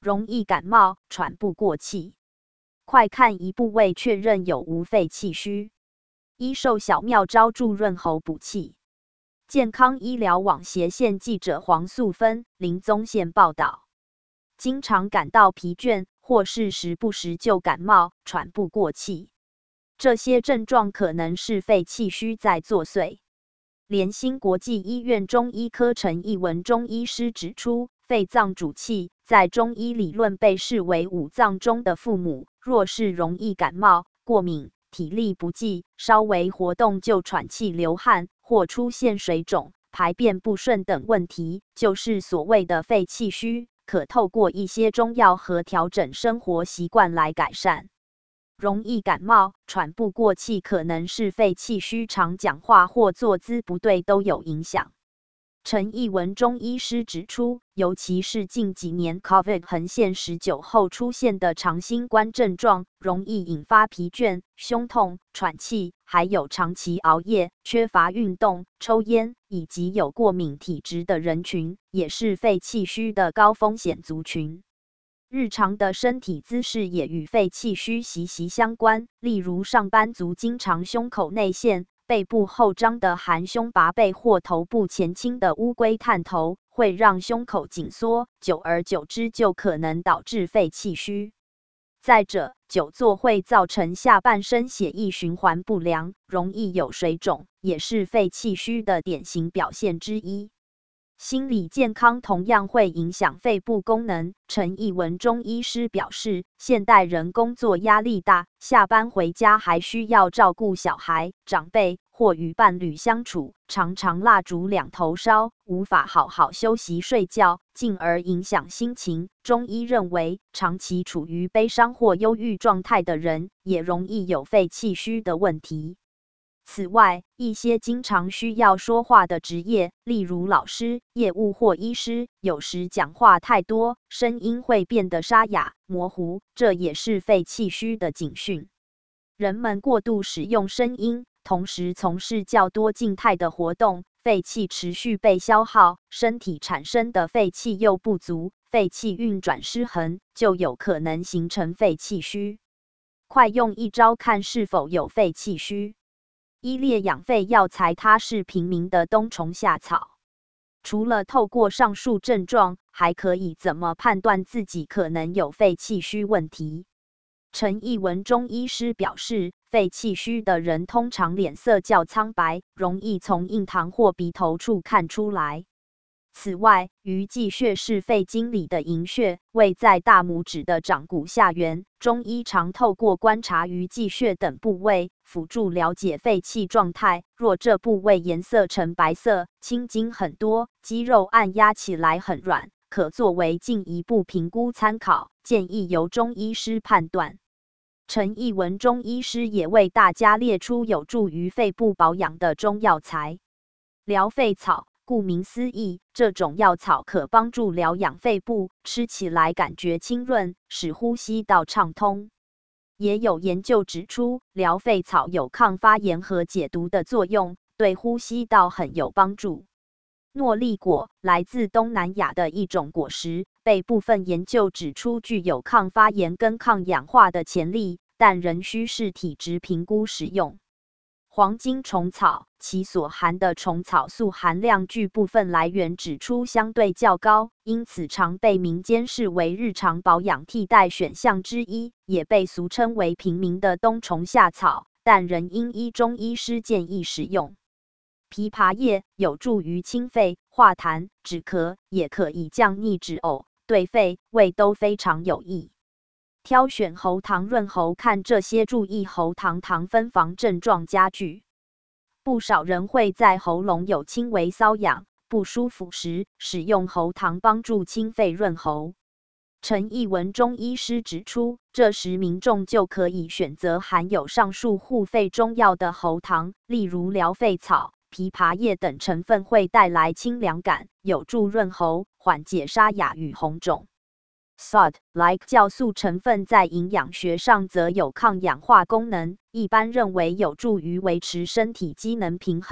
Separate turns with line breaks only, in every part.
容易感冒、喘不过气。快看一部位确认有无肺气虚。一瘦小妙招助润喉补气。健康医疗网斜线记者黄素芬、林宗宪报道。经常感到疲倦，或是时不时就感冒、喘不过气，这些症状可能是肺气虚在作祟。联兴国际医院中医科陈义文中医师指出，肺脏主气，在中医理论被视为五脏中的父母，若是容易感冒、过敏、体力不济，稍微活动就喘气流汗，或出现水肿、排便不顺等问题，就是所谓的肺气虚，可透过一些中药和调整生活习惯来改善。容易感冒、喘不过气可能是肺气虚，常讲话或坐姿不对都有影响。陈义文中医师指出，尤其是近几年 COVID 横线19后出现的长新冠症状，容易引发疲倦、胸痛、喘气，还有长期熬夜、缺乏运动、抽烟以及有过敏体质的人群，也是肺气虚的高风险族群。日常的身体姿势也与肺气虚息息相关，例如上班族经常胸口内陷、背部后张的含胸拔背或头部前倾的乌龟探头，会让胸口紧缩，久而久之就可能导致肺气虚。再者，久坐会造成下半身血液循环不良，容易有水肿，也是肺气虚的典型表现之一。心理健康同样会影响肺部功能。陈义文中医师表示，现代人工作压力大，下班回家还需要照顾小孩、长辈或与伴侣相处，常常蜡烛两头烧，无法好好休息睡觉，进而影响心情。中医认为，长期处于悲伤或忧郁状态的人，也容易有肺气虚的问题。此外，一些经常需要说话的职业，例如老师、业务或医师，有时讲话太多，声音会变得沙哑、模糊，这也是肺气虚的警讯。人们过度使用声音，同时从事较多静态的活动，肺气持续被消耗，身体产生的肺气又不足，肺气运转失衡，就有可能形成肺气虚。快用一招看是否有肺气虚。一列养肺药材，它是平民的冬虫夏草。除了透过上述症状，还可以怎么判断自己可能有肺气虚问题？陈义文中医师表示，肺气虚的人通常脸色较苍白，容易从印堂或鼻头处看出来。此外，鱼际穴是肺经里的营穴，位在大拇指的掌骨下缘。中医常透过观察鱼际穴等部位，辅助了解肺气状态。若这部位颜色呈白色、青筋很多，肌肉按压起来很软，可作为进一步评估参考，建议由中医师判断。陈义文中医师也为大家列出有助于肺部保养的中药材。疗肺草，顾名思义，这种药草可帮助疗养肺部，吃起来感觉清润，使呼吸道畅通。也有研究指出，疗肺草有抗发炎和解毒的作用，对呼吸道很有帮助。诺丽果来自东南亚的一种果实，被部分研究指出具有抗发炎跟抗氧化的潜力，但仍需视体质评估使用。黄金虫草，其所含的虫草素含量据部分来源指出相对较高，因此常被民间视为日常保养替代选项之一，也被俗称为平民的冬虫夏草，但仍应依中医师建议使用。枇杷叶有助于清肺、化痰、止咳，也可以降逆止呕，对肺、胃都非常有益。挑选喉糖润喉，看这些注意喉糖糖分防症状加剧。不少人会在喉咙有轻微瘙痒、不舒服时，使用喉糖帮助清肺润喉。陈义文中医师指出，这时民众就可以选择含有上述护肺中药的喉糖，例如疗肺草、枇杷叶等成分会带来清凉感，有助润喉，缓解沙哑与红肿。Sod-like 酵素成分在营养学上则有抗氧化功能，一般认为有助于维持身体机能平衡，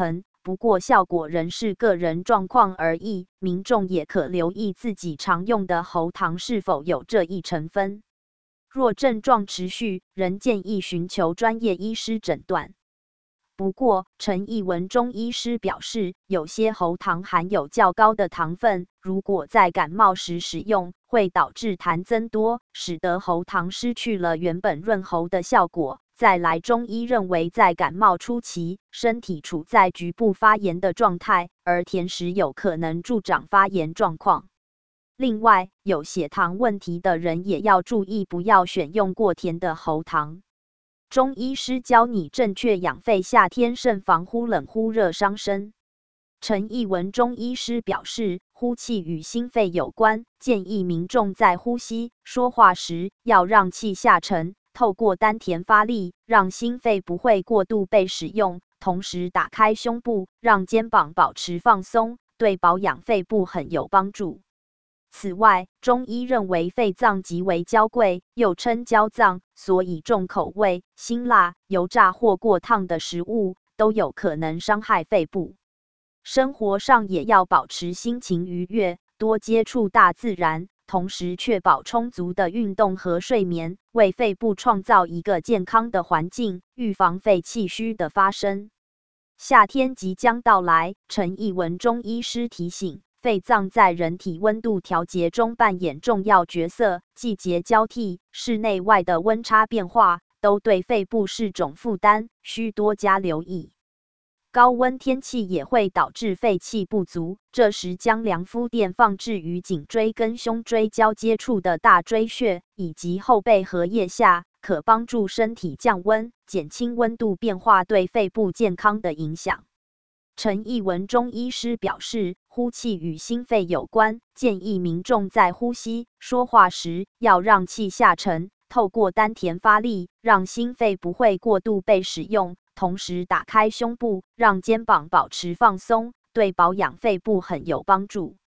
不过效果仍是个人状况而异，民众也可留意自己常用的喉糖是否有这一成分。若症状持续，仍建议寻求专业医师诊断。不过，陈义文中医师表示，有些喉糖含有较高的糖分，如果在感冒时使用，会导致痰增多，使得喉糖失去了原本润喉的效果。再来，中医认为，在感冒初期，身体处在局部发炎的状态，而甜食有可能助长发炎状况。另外，有血糖问题的人也要注意，不要选用过甜的喉糖。中医师教你正确养肺，夏天慎防忽冷忽热伤身。陈义文中医师表示，呼气与心肺有关，建议民众在呼吸、说话时要让气下沉，透过丹田发力，让心肺不会过度被使用，同时打开胸部，让肩膀保持放松，对保养肺部很有帮助。此外，中医认为肺脏极为娇贵，又称娇脏，所以重口味、辛辣、油炸或过烫的食物都有可能伤害肺部。生活上也要保持心情愉悦，多接触大自然，同时确保充足的运动和睡眠，为肺部创造一个健康的环境，预防肺气虚的发生。夏天即将到来，陈义文中医师提醒，肺脏在人体温度调节中扮演重要角色，季节交替、室内外的温差变化，都对肺部是种负担，需多加留意。高温天气也会导致肺气不足，这时将凉敷垫放置于颈椎跟胸椎交接处的大椎穴以及后背和腋下，可帮助身体降温，减轻温度变化对肺部健康的影响。陈义文中医师表示，呼气与心肺有关，建议民众在呼吸、说话时要让气下沉，透过丹田发力，让心肺不会过度被使用，同时打开胸部，让肩膀保持放松，对保养肺部很有帮助。